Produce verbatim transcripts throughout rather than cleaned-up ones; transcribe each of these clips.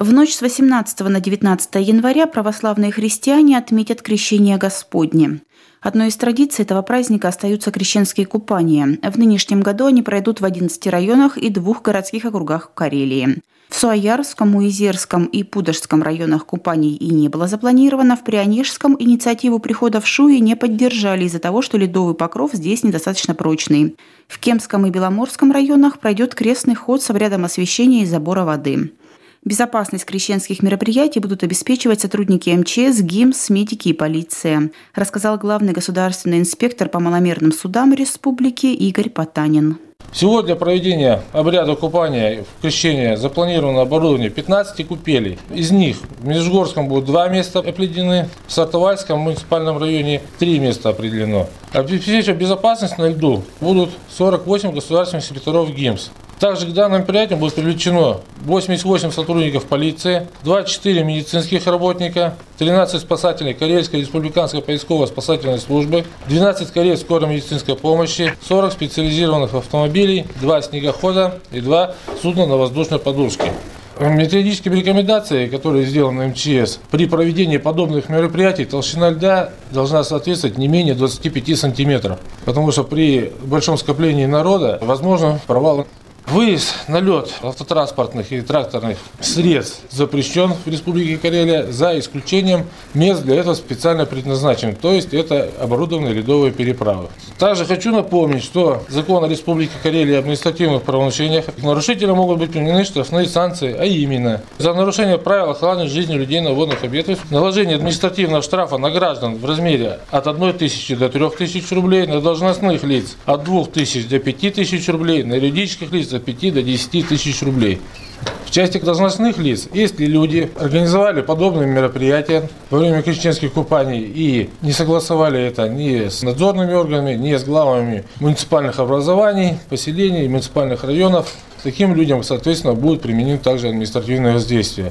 В ночь с восемнадцатого на девятнадцатое января православные христиане отметят Крещение Господне. Одной из традиций этого праздника остаются крещенские купания. В нынешнем году они пройдут в одиннадцати районах и двух городских округах Карелии. В Суоярском, Уезерском и Пудожском районах купаний и не было запланировано. В Прянежском инициативу прихода в Шуи не поддержали из-за того, что ледовый покров здесь недостаточно прочный. В Кемском и Беломорском районах пройдет крестный ход с обрядом освящения и забора воды. Безопасность крещенских мероприятий будут обеспечивать сотрудники эм че эс, ГИМС, медики и полиция, рассказал главный государственный инспектор по маломерным судам республики Игорь Потанин. Всего для проведения обряда купания в крещение запланировано оборудование пятнадцати купелей. Из них в Межгорском будут два места определены, в Сартовальском муниципальном районе три места определено. Обеспечивать безопасность на льду будут сорок восемь государственных инспекторов ГИМС. Также к данным мероприятиям будет привлечено восемьдесят восемь сотрудников полиции, двадцать четыре медицинских работника, тринадцать спасателей Карельской республиканской поисково-спасательной службы, двенадцать карет скорой медицинской помощи, сорок специализированных автомобилей, два снегохода и два судна на воздушной подушке. Методическими рекомендациями, которые сделаны эм че эс, при проведении подобных мероприятий толщина льда должна соответствовать не менее двадцати пяти сантиметров, потому что при большом скоплении народа возможно провал. Выезд на лед автотранспортных и тракторных средств запрещен в Республике Карелия за исключением мест для этого специально предназначенных, то есть это оборудованные ледовые переправы. Также хочу напомнить, что закон о Республике Карелия об административных правонарушениях нарушителям могут быть применены штрафные санкции, а именно за нарушение правил охраны жизни людей на водных объектах, наложение административного штрафа на граждан в размере от одной тысячи до трёх тысяч рублей, на должностных лиц от двух тысяч до пяти тысяч рублей, на юридических лиц от пяти до десяти тысяч рублей. В части должностных лиц, если люди организовали подобные мероприятия во время крещенских купаний и не согласовали это ни с надзорными органами, ни с главами муниципальных образований, поселений, муниципальных районов, таким людям, соответственно, будут применены также административные воздействия.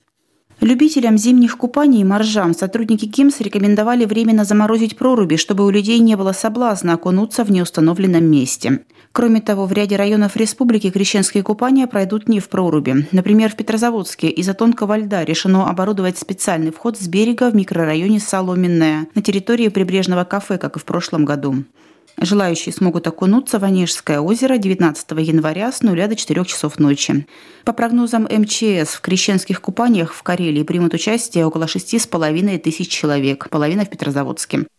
Любителям зимних купаний и моржам сотрудники ГИМС рекомендовали временно заморозить проруби, чтобы у людей не было соблазна окунуться в неустановленном месте. Кроме того, в ряде районов республики крещенские купания пройдут не в проруби. Например, в Петрозаводске из-за тонкого льда решено оборудовать специальный вход с берега в микрорайоне Соломенное на территории прибрежного кафе, как и в прошлом году. Желающие смогут окунуться в Онежское озеро девятнадцатого января с нуля до четырёх часов ночи. По прогнозам эм че эс, в крещенских купаниях в Карелии примут участие около шести с половиной тысяч человек, половина в Петрозаводске.